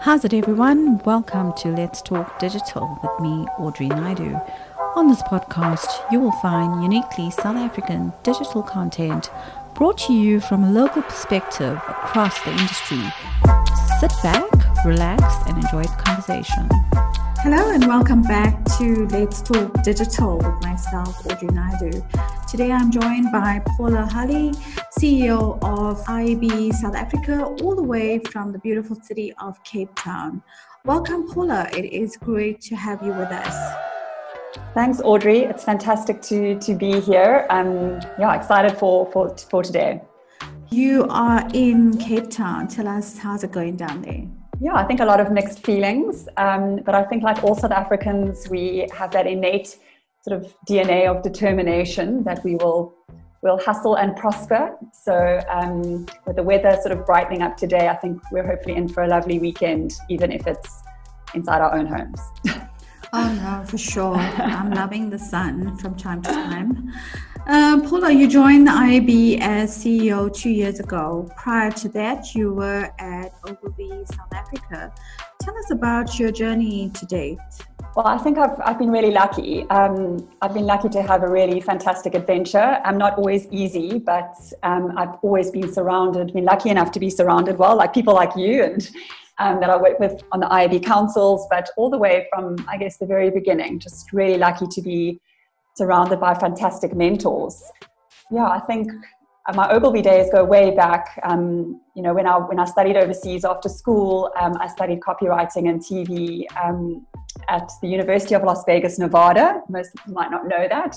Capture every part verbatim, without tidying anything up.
How's it, everyone? Welcome to Let's Talk Digital with me, Audrey Naidu. On this podcast, you will find uniquely South African digital content brought to you from a local perspective across the industry. Sit back, relax, and enjoy the conversation. Hello and welcome back to Let's Talk Digital with myself, Audrey Naidu. Today I'm joined by Paula Hali, C E O of I A B South Africa, all the way from the beautiful city of Cape Town. Welcome, Paula. It is great to have you with us. Thanks, Audrey. It's fantastic to to be here. I'm yeah excited for for for today. You are in Cape Town. Tell us, how's it going down there? Yeah, I think a lot of mixed feelings, um, but I think like all South Africans, we have that innate sort of D N A of determination that we will will hustle and prosper. So um, with the weather sort of brightening up today, I think we're hopefully in for a lovely weekend, even if it's inside our own homes. Oh no, for sure. I'm loving the sun from time to time. Uh, Paula, you joined the I A B as C E O two years ago. Prior to that, you were at Ogilvy South Africa. Tell us about your journey to date. Well, I think I've I've been really lucky. Um, I've been lucky to have a really fantastic adventure. I'm not always easy, but um, I've always been surrounded, been lucky enough to be surrounded well, like people like you and um, that I work with on the I A B councils, but all the way from, I guess, the very beginning, just really lucky to be surrounded by fantastic mentors. Yeah, I think my Ogilvy days go way back. Um, you know, when I when I studied overseas after school, um, I studied copywriting and T V um, at the University of Las Vegas, Nevada. Most people might not know that.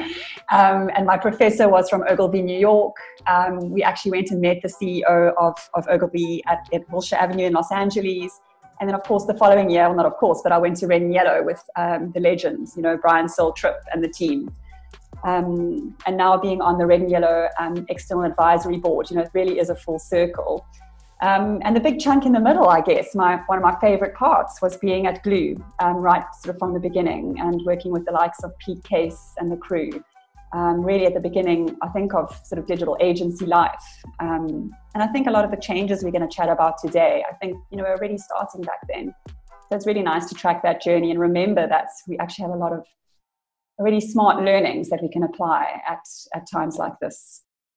um, and my professor was from Ogilvy, New York. Um, we actually went and met the C E O of, of Ogilvy at, at Wilshire Avenue in Los Angeles. And then, of course, the following year, well, not of course, but I went to Red and Yellow with um, the legends, you know, Brian Searle-Tripp and the team. Um, and now being on the Red and Yellow um, external advisory board, you know, it really is a full circle. Um, and the big chunk in the middle, I guess, my one of my favorite parts was being at Glue, um, right sort of from the beginning and working with the likes of Pete Case and the crew. Um, really at the beginning, I think, of sort of digital agency life. Um, and I think a lot of the changes we're going to chat about today, I think, you know, we're already starting back then. So it's really nice to track that journey and remember that we actually have a lot of really smart learnings that we can apply at, at times like this.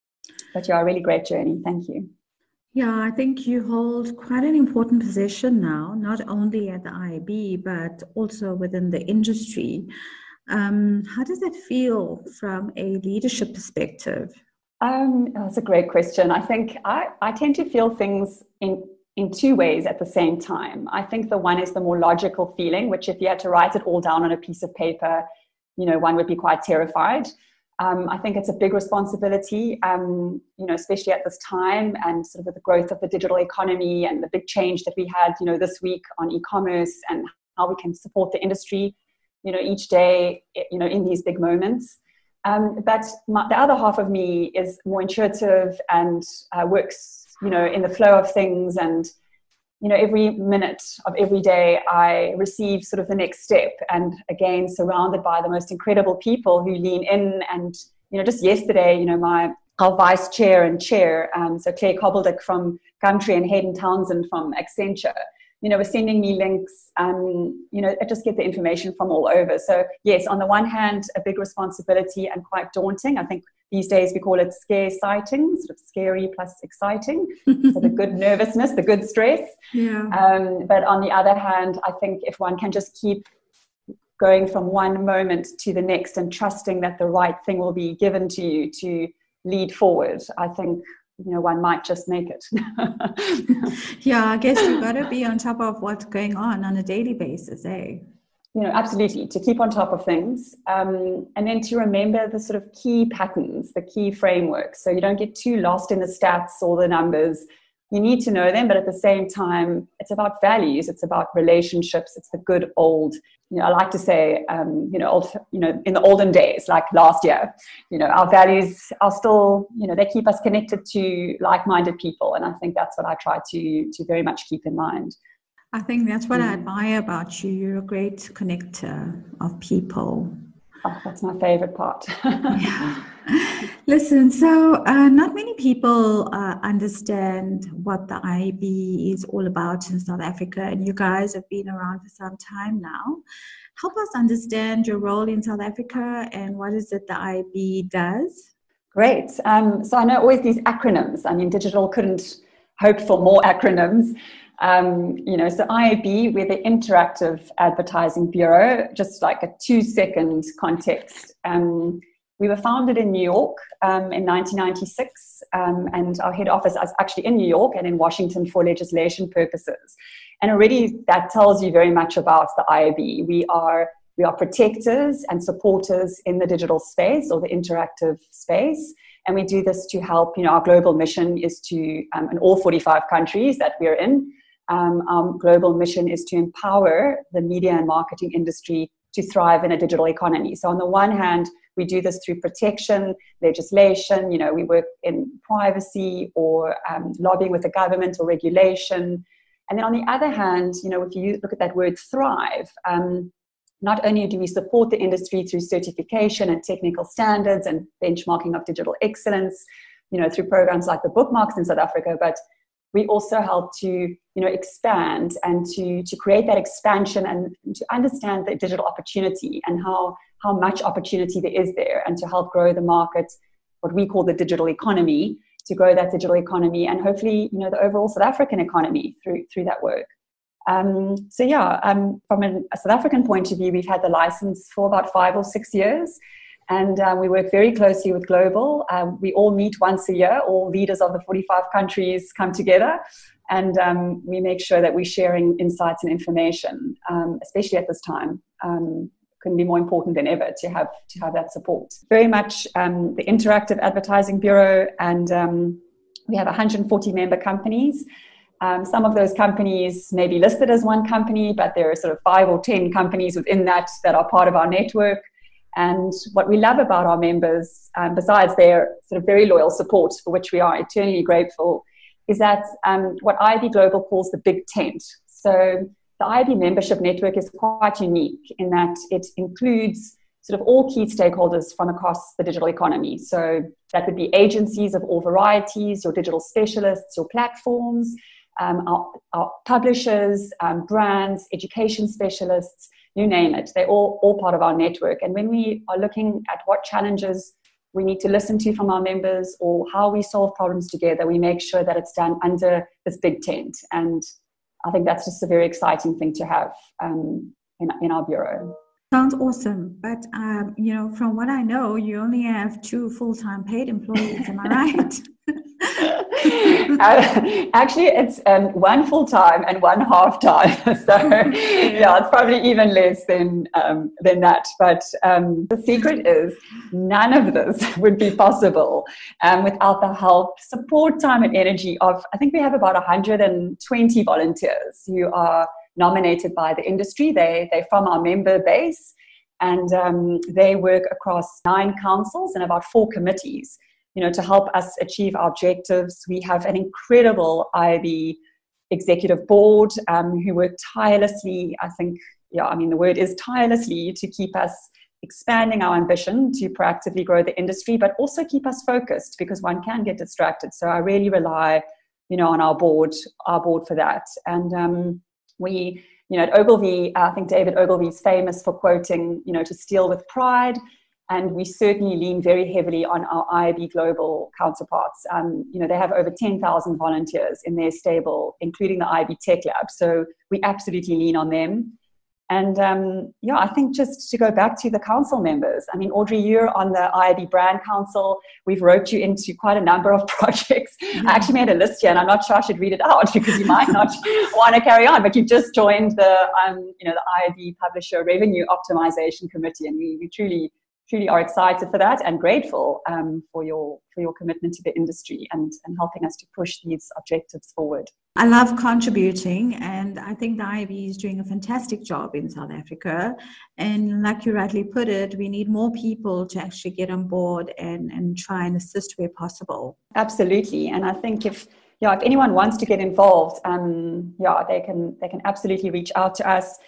But yeah, a really great journey. Thank you. Yeah, I think you hold quite an important position now, not only at the I A B, but also within the industry. Um, how does that feel from a leadership perspective? Um, that's a great question. I think I, I tend to feel things in, in two ways at the same time. I think the one is the more logical feeling, which if you had to write it all down on a piece of paper, you know, one would be quite terrified. Um, I think it's a big responsibility, um, you know, especially at this time and sort of with the growth of the digital economy and the big change that we had, you know, this week on e-commerce and how we can support the industry, you know, each day, you know, in these big moments. Um, but my, the other half of me is more intuitive and uh, works, you know, in the flow of things. And, you know, every minute of every day, I receive sort of the next step. And again, surrounded by the most incredible people who lean in. And, you know, just yesterday, you know, my our vice chair and chair, um, so Claire Cobbledick from Gumtree and Hayden Townsend from Accenture, you know, were sending me links, um, you know, I just get the information from all over. So yes, on the one hand, a big responsibility and quite daunting. I think these days we call it scare sighting, sort of scary plus exciting. So the good nervousness, the good stress. Yeah. Um, but on the other hand, I think if one can just keep going from one moment to the next and trusting that the right thing will be given to you to lead forward, I think, you know, one might just make it. Yeah, I guess you've got to be on top of what's going on on a daily basis, eh? You know, absolutely, to keep on top of things. Um, and then to remember the sort of key patterns, the key frameworks. So you don't get too lost in the stats or the numbers. You need to know them, but at the same time, it's about values. It's about relationships. It's the good old, you know, I like to say, um, you know, old, you know, in the olden days, like last year, you know, our values are still, you know, they keep us connected to like-minded people. And I think that's what I try to, to very much keep in mind. I think that's what mm. I admire about you. You're a great connector of people. Oh, that's my favorite part. Yeah. Listen, so uh, not many people uh, understand what the I B is all about in South Africa, and you guys have been around for some time now. Help us understand your role in South Africa and what is it the I B does? Great. Um, so I know always these acronyms. I mean, digital couldn't hope for more acronyms. Um, you know, so I A B, we're the Interactive Advertising Bureau, just like a two-second context. Um, we were founded in New York um, in nineteen ninety-six, um, and our head office is actually in New York and in Washington for legislation purposes. And already that tells you very much about the I A B. We are we are protectors and supporters in the digital space or the interactive space. And we do this to help, you know, our global mission is to, um, in all forty-five countries that we're in, um, our global mission is to empower the media and marketing industry to thrive in a digital economy. So on the one hand, we do this through protection, legislation, you know, we work in privacy or um, lobbying with the government or regulation. And then on the other hand, you know, if you look at that word thrive, um, not only do we support the industry through certification and technical standards and benchmarking of digital excellence, you know, through programs like the Bookmarks in South Africa, but we also help to, you know, expand and to, to create that expansion and to understand the digital opportunity and how, how much opportunity there is there, and to help grow the market, what we call the digital economy, to grow that digital economy and hopefully, you know, the overall South African economy through, through that work. Um, so yeah, um, from a, a South African point of view, we've had the license for about five or six years, and uh, we work very closely with Global. Um, we all meet once a year. All leaders of the forty-five countries come together, and um, we make sure that we're sharing insights and information, um, especially at this time. Um, couldn't be more important than ever to have to have that support. Very much um, the Interactive Advertising Bureau, and um, we have one hundred forty member companies. Um, some of those companies may be listed as one company, but there are sort of five or ten companies within that that are part of our network. And what we love about our members, um, besides their sort of very loyal support, for which we are eternally grateful, is that um, what I B Global calls the Big Tent. So the I B membership network is quite unique in that it includes sort of all key stakeholders from across the digital economy. So that would be agencies of all varieties, your digital specialists, your platforms, Um, our, our publishers, um, brands, education specialists, you name it. They're all, all part of our network. And when we are looking at what challenges we need to listen to from our members or how we solve problems together, we make sure that it's done under this big tent. And I think that's just a very exciting thing to have um, in, in our bureau. Sounds awesome. But, um, you know, from what I know, you only have two full-time paid employees. Am I right? uh, actually, it's um, one full-time and one half-time. So, yeah, it's probably even less than, um, than that. But um, the secret is none of this would be possible um, without the help, support, time, and energy of, I think we have about one hundred twenty volunteers who are nominated by the industry. They, they're from our member base, and um, they work across nine councils and about four committees, you know, to help us achieve our objectives. We have an incredible I A B executive board um, who work tirelessly. I think, yeah, I mean, the word is tirelessly, to keep us expanding our ambition to proactively grow the industry, but also keep us focused, because one can get distracted. So I really rely, you know, on our board, our board for that. And um, we, you know, at Ogilvy, I think David Ogilvy is famous for quoting, you know, to steal with pride. And we certainly lean very heavily on our I A B Global counterparts. Um, you know, they have over ten thousand volunteers in their stable, including the I A B Tech Lab. So we absolutely lean on them. And um, yeah, I think just to go back to the council members, I mean, Audrey, you're on the I A B Brand Council. We've roped you into quite a number of projects. Mm-hmm. I actually made a list here, and I'm not sure I should read it out because you might not want to carry on, but you've just joined the, um, you know, the I A B Publisher Revenue Optimization Committee, and we, we truly truly are excited for that and grateful um, for your for your commitment to the industry and, and helping us to push these objectives forward. I love contributing, and I think the I A B is doing a fantastic job in South Africa. And like you rightly put it, we need more people to actually get on board and, and try and assist where possible. Absolutely. And I think if yeah, if anyone wants to get involved, um, yeah, they can they can absolutely reach out to us.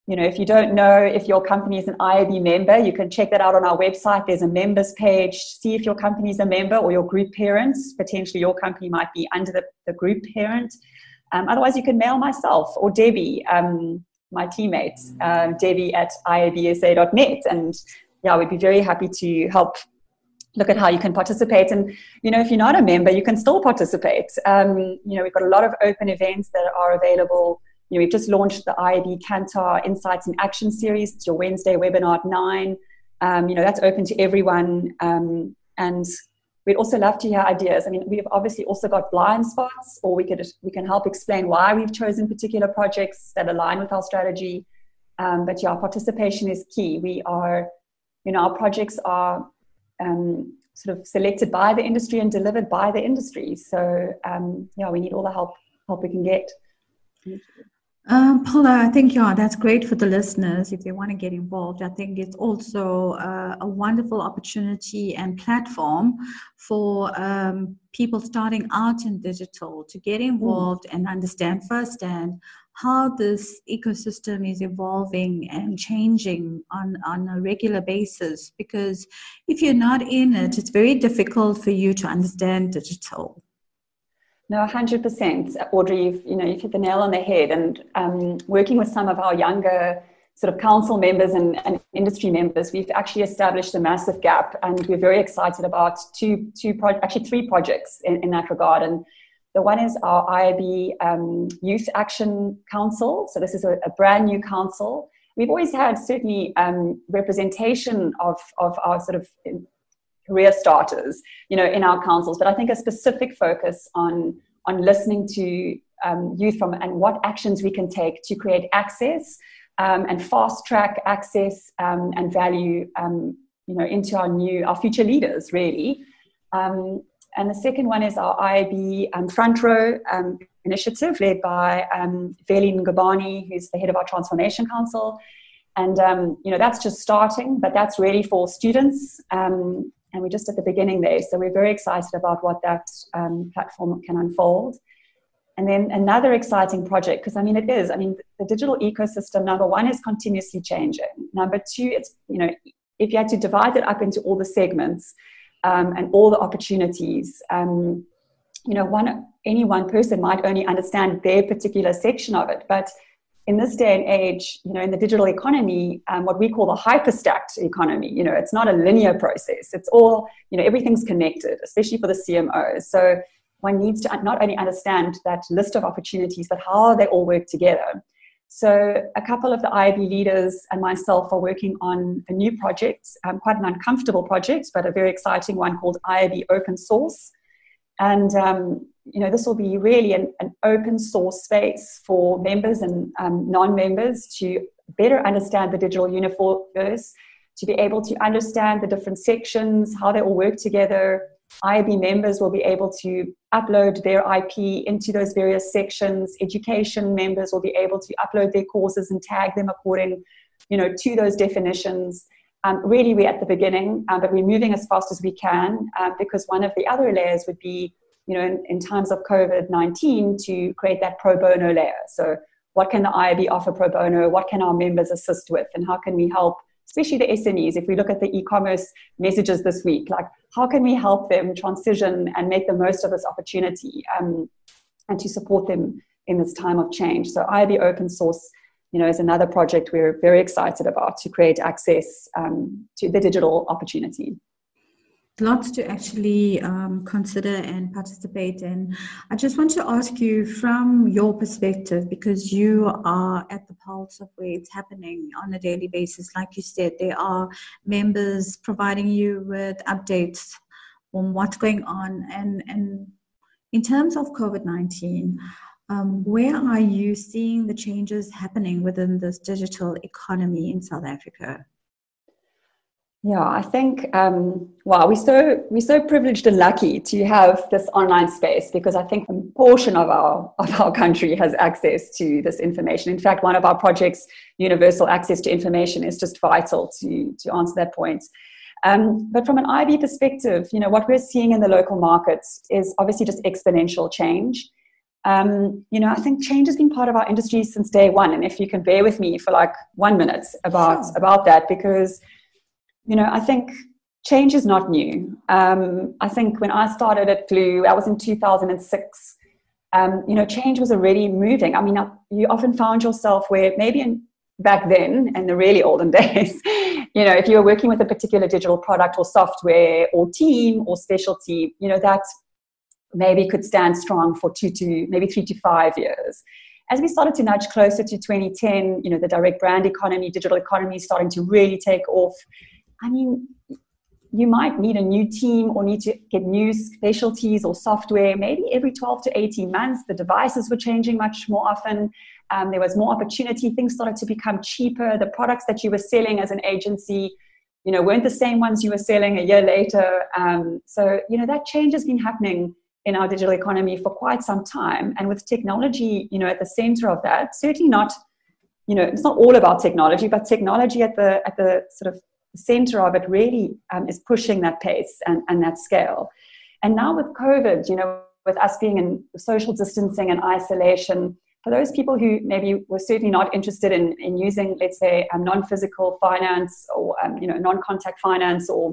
you know, if you don't know if your company is an I A B member, you can check that out on our website. There's a members page. See if your company is a member or your group parents. Potentially your company might be under the, the group parent. Um, otherwise, you can mail myself or Debbie, um, my teammate, um, Debbie at I A B S A dot net. And yeah, we'd be very happy to help look at how you can participate. And, you know, if you're not a member, you can still participate. Um, you know, we've got a lot of open events that are available. You know, we've just launched the I A B Kantar Insights in Action series. It's your Wednesday webinar at nine. Um, you know, that's open to everyone. Um, and we'd also love to hear ideas. I mean, we've obviously also got blind spots, or we could we can help explain why we've chosen particular projects that align with our strategy. Um, but yeah, participation is key. We are, you know, our projects are um, sort of selected by the industry and delivered by the industry. So um, yeah, we need all the help help we can get. Um, Paula, I think, yeah, that's great for the listeners if they want to get involved. I think it's also uh, a wonderful opportunity and platform for um, people starting out in digital to get involved mm. and understand firsthand how this ecosystem is evolving and changing on, on a regular basis. Because if you're not in it, it's very difficult for you to understand digital. No, one hundred percent. Audrey, you've, you know, you've hit the nail on the head. And um, working with some of our younger sort of council members and, and industry members, we've actually established a massive gap. And we're very excited about two, two pro- actually three projects in, in that regard. And the one is our I A B um, Youth Action Council. So this is a, a brand new council. We've always had certainly um, representation of, of our sort of career starters, you know, in our councils, but I think a specific focus on on listening to um, youth from and what actions we can take to create access um, and fast track access um, and value, um, you know, into our new our future leaders, really. Um, and the second one is our I A B um, Front Row um, initiative led by um, Veli Ngubani, who's the head of our Transformation Council. And, um, you know, that's just starting, but that's really for students. Um, And we're just at the beginning there. So we're very excited about what that um, platform can unfold. And then another exciting project, because I mean, it is, I mean, the digital ecosystem, number one, is continuously changing. Number two, it's, you know, if you had to divide it up into all the segments um, and all the opportunities, um, you know, one, any one person might only understand their particular section of it. But in this day and age, you know, in the digital economy, um, what we call the hyper-stacked economy, you know, it's not a linear process. It's all, you know, everything's connected, especially for the C M Os. So one needs to not only understand that list of opportunities, but how they all work together. So a couple of the I A B leaders and myself are working on a new project, um, quite an uncomfortable project, but a very exciting one called I A B Open Source. And, um, you know, this will be really an, an open source space for members and um, non-members to better understand the digital universe, to be able to understand the different sections, how they all work together. I A B members will be able to upload their I P into those various sections. Education members will be able to upload their courses and tag them according, you know, to those definitions. Um, really, we're at the beginning, um, but we're moving as fast as we can uh, because one of the other layers would be, you know, in, in times of COVID nineteen, to create that pro bono layer. So what can the I A B offer pro bono? What can our members assist with? And how can we help, especially the S M Es? If we look at the e-commerce messages this week, like how can we help them transition and make the most of this opportunity um, and to support them in this time of change? So I A B Open Source, you know, is another project we're very excited about to create access um, to the digital opportunity. Lots to actually um, consider and participate in. I just want to ask you from your perspective, because you are at the pulse of where it's happening on a daily basis. Like you said, there are members providing you with updates on what's going on. And, and in terms of COVID nineteen, um, where are you seeing the changes happening within this digital economy in South Africa? Yeah, I think, um, wow, we're so, we're so privileged and lucky to have this online space, because I think a portion of our, of our country has access to this information. In fact, one of our projects, Universal Access to Information, is just vital to, to answer that point. Um, but from an I B perspective, you know, what we're seeing in the local markets is obviously just exponential change. Um, you know, I think change has been part of our industry since day one. And if you can bear with me for like one minute about, Sure. about that, because, you know, I think change is not new. Um, I think when I started at Glue, I was in two thousand six, um, you know, change was already moving. I mean, you often found yourself where maybe in, back then, in the really olden days, you know, if you were working with a particular digital product or software or team or specialty, you know, that maybe could stand strong for two to maybe three to five years. As we started to nudge closer to twenty ten, you know, the direct brand economy, digital economy is starting to really take off. I mean, you might need a new team or need to get new specialties or software maybe every twelve to eighteen months. The devices were changing much more often. Um, there was more opportunity. Things started to become cheaper. The products that you were selling as an agency, you know, weren't the same ones you were selling a year later. Um, so, you know, that change has been happening in our digital economy for quite some time. And with technology, you know, at the center of that, certainly not, you know, it's not all about technology, but technology at the at the sort of center of it really um, is pushing that pace and, and that scale. And now with COVID, you know, with us being in social distancing and isolation, for those people who maybe were certainly not interested in, in using, let's say, um, non-physical finance or, um, you know, non-contact finance or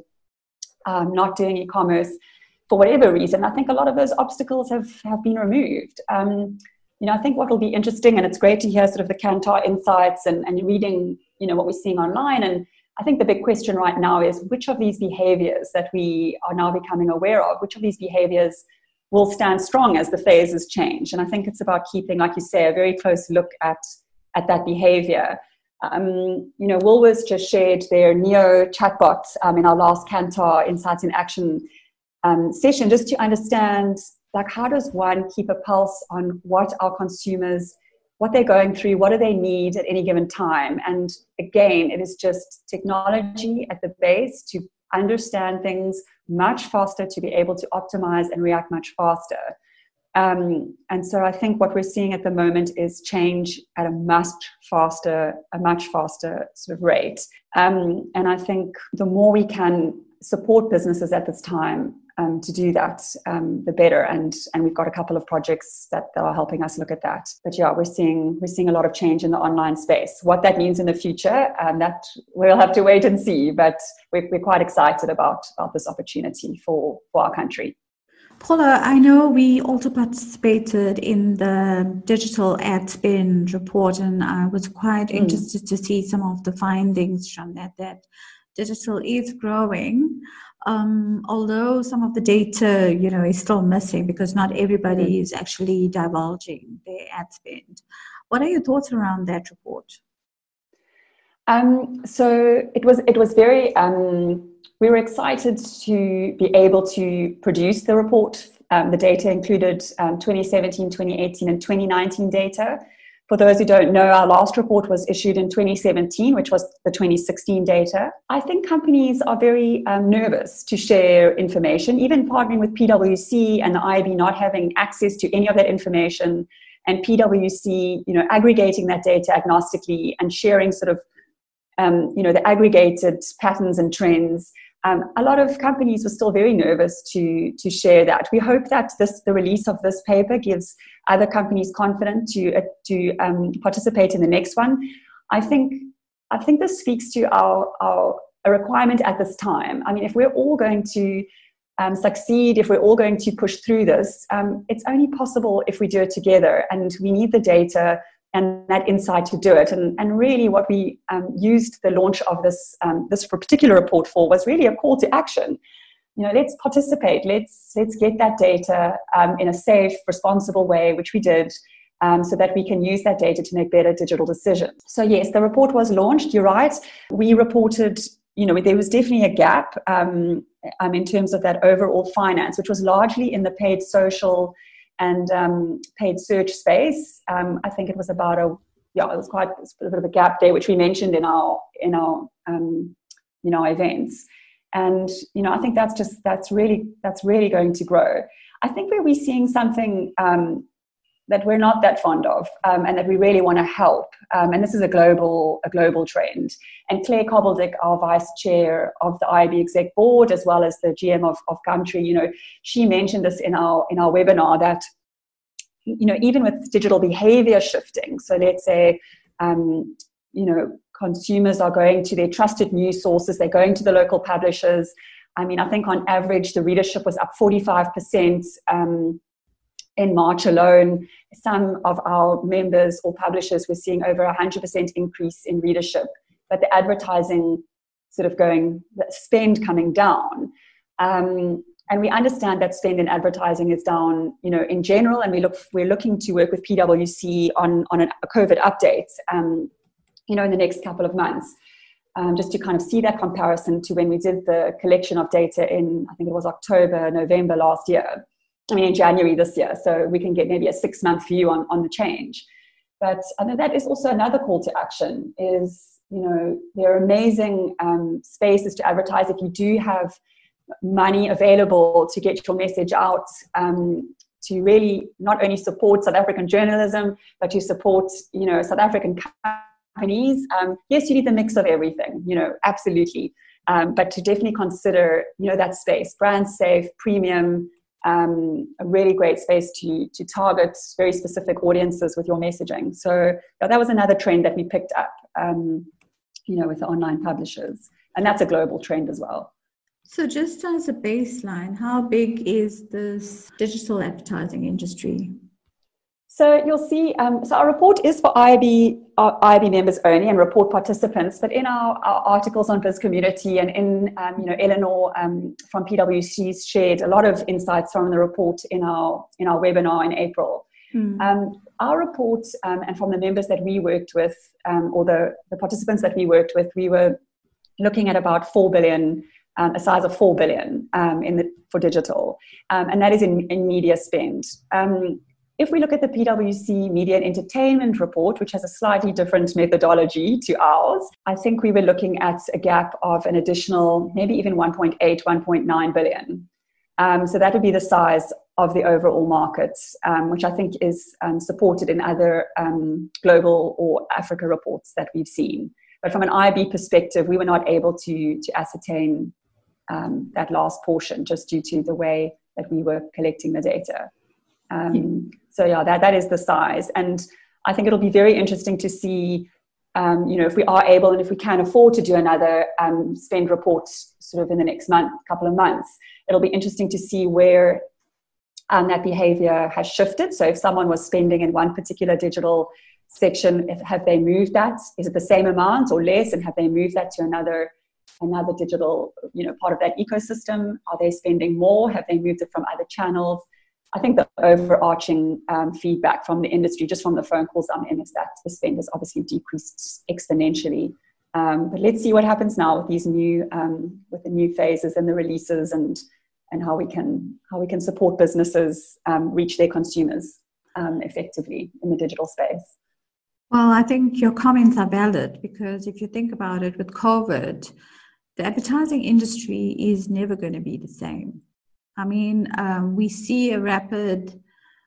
um, not doing e-commerce, for whatever reason, I think a lot of those obstacles have, have been removed. Um, you know, I think what will be interesting, and it's great to hear sort of the Kantar insights and, and reading, you know, what we're seeing online. And I think the big question right now is which of these behaviors that we are now becoming aware of, which of these behaviors will stand strong as the phases change? And I think it's about keeping, like you say, a very close look at, at that behavior. Um, you know, Woolworths just shared their Neo chatbot um, in our last Kantar Insights in Action Um, session, just to understand, like, how does one keep a pulse on what our consumers, what they're going through, what do they need at any given time? And again, it is just technology at the base to understand things much faster, to be able to optimize and react much faster. Um, and so I think what we're seeing at the moment is change at a much faster, a much faster sort of rate. Um, and I think the more we can support businesses at this time um, to do that, um, the better. And and we've got a couple of projects that, that are helping us look at that. But yeah, we're seeing we're seeing a lot of change in the online space. What that means in the future, um, that we'll have to wait and see. But we're, we're quite excited about, about this opportunity for, for our country. Paula, I know we also participated in the digital ad spend report, and I was quite mm. interested to see some of the findings from that, that digital is growing, um, although some of the data, you know, is still missing because not everybody mm. is actually divulging their ad spend. What are your thoughts around that report? Um, so it was it was very. Um, we were excited to be able to produce the report. Um, the data included um, twenty seventeen, twenty eighteen, and twenty nineteen data. For those who don't know, our last report was issued in twenty seventeen, which was the twenty sixteen data. I think companies are very um, nervous to share information, even partnering with P W C and the I A B not having access to any of that information, and P W C, you know, aggregating that data agnostically and sharing sort of, um, you know, the aggregated patterns and trends. Um, a lot of companies were still very nervous to, to share that. We hope that this, the release of this paper gives other companies confidence to, uh, to um, participate in the next one. I think, I think this speaks to our, our a requirement at this time. I mean, if we're all going to um, succeed, if we're all going to push through this, um, it's only possible if we do it together, and we need the data and that insight to do it. And, and really what we um, used the launch of this, um, this particular report for was really a call to action. You know, let's participate, let's, let's get that data um, in a safe, responsible way, which we did, um, so that we can use that data to make better digital decisions. So yes, the report was launched, you're right. We reported, you know, there was definitely a gap um, um, in terms of that overall finance, which was largely in the paid social and um, paid search space. Um, I think it was about a, yeah, it was quite a bit of a gap there, which we mentioned in our, in our, um, you know, events. And, you know, I think that's just, that's really, that's really going to grow. I think where we're seeing something um, that we're not that fond of um, and that we really want to help, um, and this is a global, a global trend. And Claire Kobbeldick, our vice chair of the I A B exec board, as well as the G M of, of Gumtree, you know, she mentioned this in our, in our webinar, that you know, even with digital behavior shifting, so let's say, um, you know, consumers are going to their trusted news sources, they're going to the local publishers. I mean, I think on average, the readership was up forty-five percent um, in March alone. Some of our members or publishers were seeing over a one hundred percent increase in readership, but the advertising sort of going, the spend coming down. Um, and we understand that spend in advertising is down, you know, in general, and we look, we're looking to work with P W C on, on an, a COVID update, um, you know, in the next couple of months. Um, just to kind of see that comparison to when we did the collection of data in, I think it was October, November last year. I mean, in January this year. So we can get maybe a six-month view on, on the change. But I know that is also another call to action is, you know, there are amazing um, spaces to advertise if you do have money available to get your message out, um, to really not only support South African journalism, but to support, you know, South African companies. Um, yes, you need the mix of everything, you know, absolutely. Um, but to definitely consider, you know, that space, brand safe, premium, um, a really great space to to target very specific audiences with your messaging. So yeah, that was another trend that we picked up, um, you know, with the online publishers. And that's a global trend as well. So just as a baseline, how big is this digital advertising industry? So you'll see, um, so our report is for I I B, our I I B members only and report participants, but in our, our articles on Biz Community and in, um, you know, Eleanor um, from P W C's shared a lot of insights from the report in our, in our webinar in April. Mm. Um, our report um, and from the members that we worked with, um, or the, the participants that we worked with, we were looking at about four billion, um, a size of four billion um, in the, for digital, um, and that is in, in media spend. Um, If we look at the P W C Media and Entertainment report, which has a slightly different methodology to ours, I think we were looking at a gap of an additional, maybe even one point eight, one point nine billion. Um, so that would be the size of the overall market, um, which I think is um, supported in other um, global or Africa reports that we've seen. But from an I I B perspective, we were not able to, to ascertain um, that last portion just due to the way that we were collecting the data. Um, so yeah, that, that is the size. And I think it'll be very interesting to see, um, you know, if we are able and if we can afford to do another um, spend report sort of in the next month, couple of months, it'll be interesting to see where um, that behavior has shifted. So if someone was spending in one particular digital section, if, have they moved that? Is it the same amount or less? And have they moved that to another another digital, you know, part of that ecosystem? Are they spending more? Have they moved it from other channels? I think the overarching um, feedback from the industry, just from the phone calls I'm in, is that the spend has obviously decreased exponentially. Um, but let's see what happens now with these new, um, with the new phases and the releases, and and how we can how we can support businesses um, reach their consumers um, effectively in the digital space. Well, I think your comments are valid, because if you think about it, with COVID, the advertising industry is never going to be the same. I mean, um, we see a rapid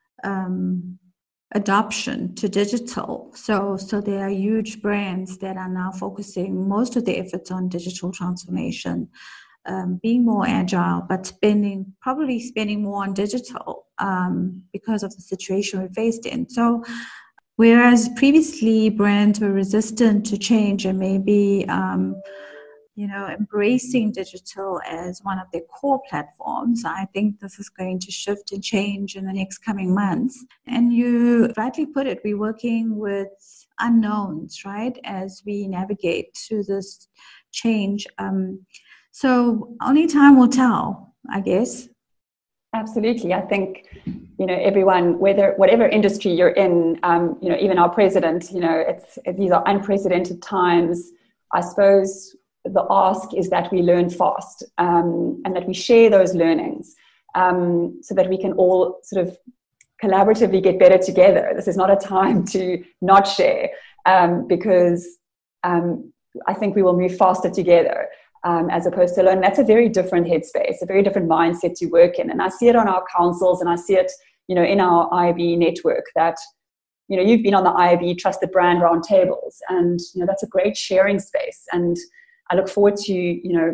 um, adoption to digital. So, so there are huge brands that are now focusing most of their efforts on digital transformation, um, being more agile, but spending, probably spending more on digital um, because of the situation we're faced in. So, whereas previously brands were resistant to change and maybe um, you know, embracing digital as one of their core platforms, I think this is going to shift and change in the next coming months. And you rightly put it, we're working with unknowns, right, as we navigate through this change. Um, so only time will tell, I guess. Absolutely. I think, you know, everyone, whether whatever industry you're in, um, you know, even our president, you know, it's these are unprecedented times. I suppose the ask is that we learn fast um, and that we share those learnings um, so that we can all sort of collaboratively get better together. This is not a time to not share um, because um, I think we will move faster together um, as opposed to alone. That's a very different headspace, a very different mindset to work in. And I see it on our councils and I see it, you know, in our I I B network that, you know, you've been on the I I B Trusted Brand Roundtables, and, you know, that's a great sharing space. And I look forward to, you know,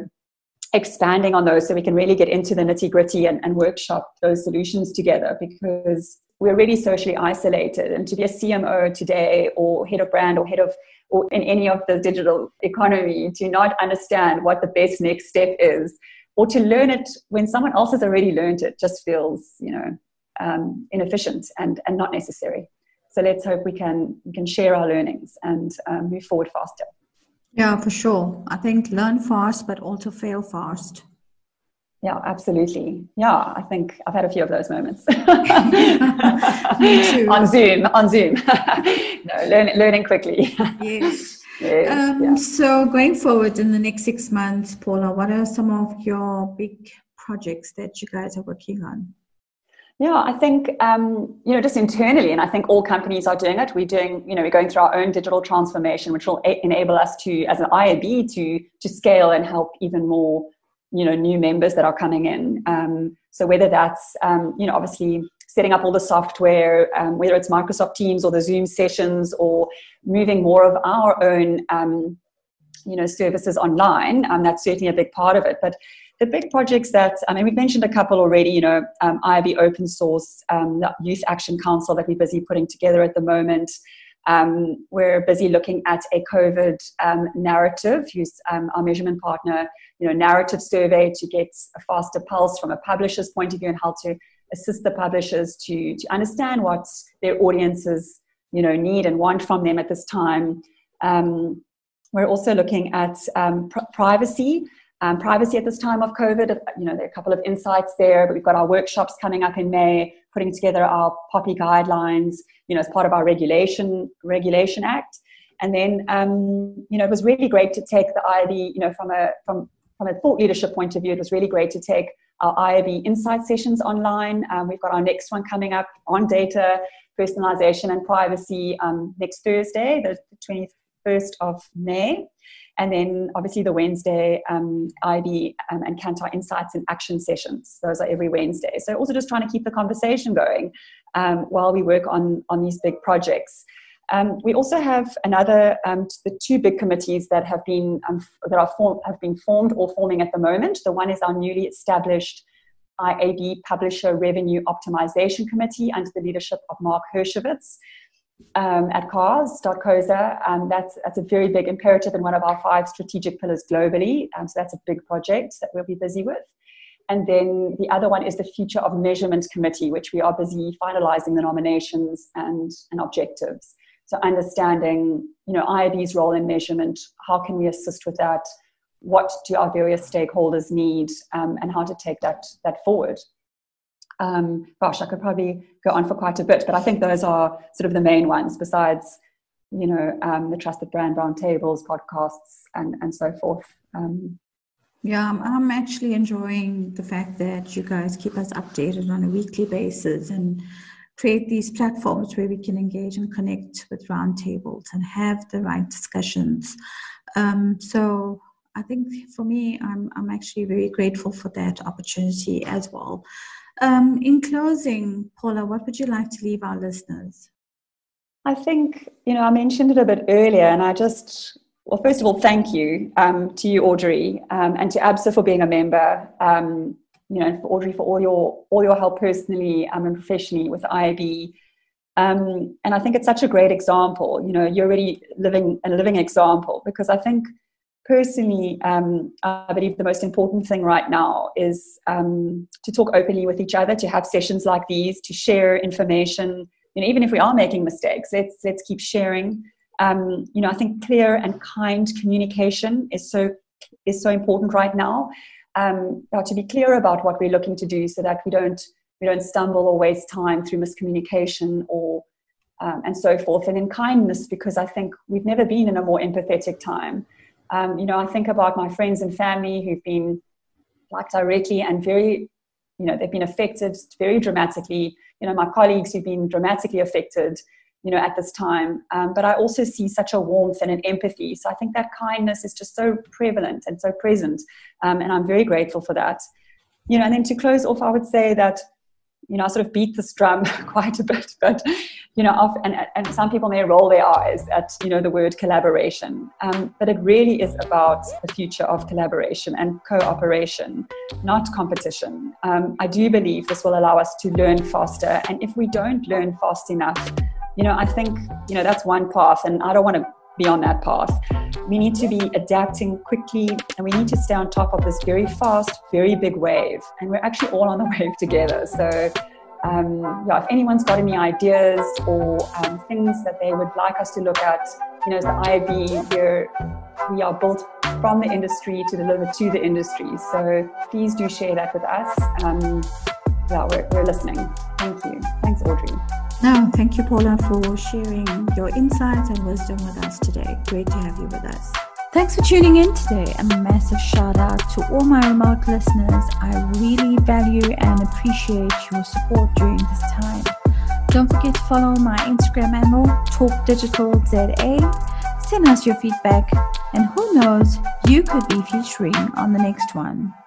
expanding on those so we can really get into the nitty gritty and, and workshop those solutions together, because we're really socially isolated. And to be a C M O today, or head of brand, or head of, or in any of the digital economy, to not understand what the best next step is, or to learn it when someone else has already learned it, just feels, you know, um, inefficient and, and not necessary. So let's hope we can we can share our learnings and um, move forward faster. Yeah, for sure. I think learn fast, but also fail fast. Yeah, absolutely. Yeah, I think I've had a few of those moments. Me too. on Zoom, on Zoom. no, learn, learning quickly. Yes. yes um, yeah. So going forward in the next six months, Paula, what are some of your big projects that you guys are working on? Yeah, I think, um, you know, just internally, and I think all companies are doing it. We're doing, you know, we're going through our own digital transformation, which will a- enable us to, as an I A B, to to scale and help even more, you know, new members that are coming in. Um, so whether that's, um, you know, obviously setting up all the software, um, whether it's Microsoft Teams or the Zoom sessions, or moving more of our own, um, you know, services online, um, that's certainly a big part of it. But the big projects that, I mean, we've mentioned a couple already, you know, um, I A B Open Source, um, the Youth Action Council that we're busy putting together at the moment. Um, we're busy looking at a COVID um, narrative, who's um, our measurement partner, you know, narrative survey to get a faster pulse from a publisher's point of view, and how to assist the publishers to, to understand what their audiences, you know, need and want from them at this time. Um, we're also looking at um, pr- privacy. Um, privacy at this time of COVID, you know, there are a couple of insights there, but we've got our workshops coming up in May, putting together our POPI guidelines, you know, as part of our regulation regulation act. And then, um, you know, it was really great to take the I A B, you know, from a from from a thought leadership point of view, it was really great to take our I A B Insight sessions online. Um, we've got our next one coming up on data, personalization and privacy um, next Thursday, the twenty-first of May. And then obviously the Wednesday um, I B um, and Kantar Insights and Action sessions. Those are every Wednesday. So also just trying to keep the conversation going um, while we work on, on these big projects. Um, we also have another, um, the two big committees that have been um, that are form, have been formed or forming at the moment. The one is our newly established I A B Publisher Revenue Optimization Committee under the leadership of Mark Hershowitz. Um, at CARS, .COSA, um, that's, that's a very big imperative in one of our five strategic pillars globally. Um, so that's a big project that we'll be busy with. And then the other one is the Future of Measurement Committee, which we are busy finalizing the nominations and, and objectives. So understanding, you know, I A B's role in measurement, how can we assist with that? What do our various stakeholders need, um, and how to take that, that forward? Um, gosh, I could probably go on for quite a bit, but I think those are sort of the main ones, besides, you know, um, the Trusted Brand Roundtables, podcasts, and, and so forth. Um, yeah, I'm, I'm actually enjoying the fact that you guys keep us updated on a weekly basis and create these platforms where we can engage and connect with roundtables and have the right discussions. Um, so I think for me, I'm, I'm actually very grateful for that opportunity as well. Um, in closing, Paula, what would you like to leave our listeners? I think, you know, I mentioned it a bit earlier, and I just, well, first of all, thank you um, to you, Audrey, um, and to ABSA for being a member, um, you know, and for Audrey for all your all your help personally um, and professionally with I A B. Um, and I think it's such a great example. You know, you're already living a living example, because I think personally, um, I believe the most important thing right now is um, to talk openly with each other, to have sessions like these, to share information. You know, even if we are making mistakes, let's let's keep sharing. Um, you know, I think clear and kind communication is so is so important right now. Um, to be clear about what we're looking to do, so that we don't we don't stumble or waste time through miscommunication or um, and so forth. And in kindness, because I think we've never been in a more empathetic time. Um, you know, I think about my friends and family who've been, like, directly and very, you know, they've been affected very dramatically. You know, my colleagues who've been dramatically affected, you know, at this time. Um, but I also see such a warmth and an empathy. So I think that kindness is just so prevalent and so present. Um, and I'm very grateful for that. You know, and then to close off, I would say that, you know, I sort of beat this drum quite a bit, but, you know, off, and, and some people may roll their eyes at, you know, the word collaboration. Um, but it really is about the future of collaboration and cooperation, not competition. Um, I do believe this will allow us to learn faster. And if we don't learn fast enough, you know, I think, you know, that's one path, and I don't want to be on that path. We need to be adapting quickly, and we need to stay on top of this very fast, very big wave. And we're actually all on the wave together. So, um, yeah, if anyone's got any ideas or um, things that they would like us to look at, you know, as the I A B, we're, we are built from the industry to deliver to the industry. So please do share that with us. Um, yeah, we're, we're listening. Thank you. Thanks, Audrey. No, thank you, Paula, for sharing your insights and wisdom with us today. Great to have you with us. Thanks for tuning in today. A massive shout out to all my remote listeners. I really value and appreciate your support during this time. Don't forget to follow my Instagram handle, Talk Digital Z A. Send us your feedback, and who knows, you could be featuring on the next one.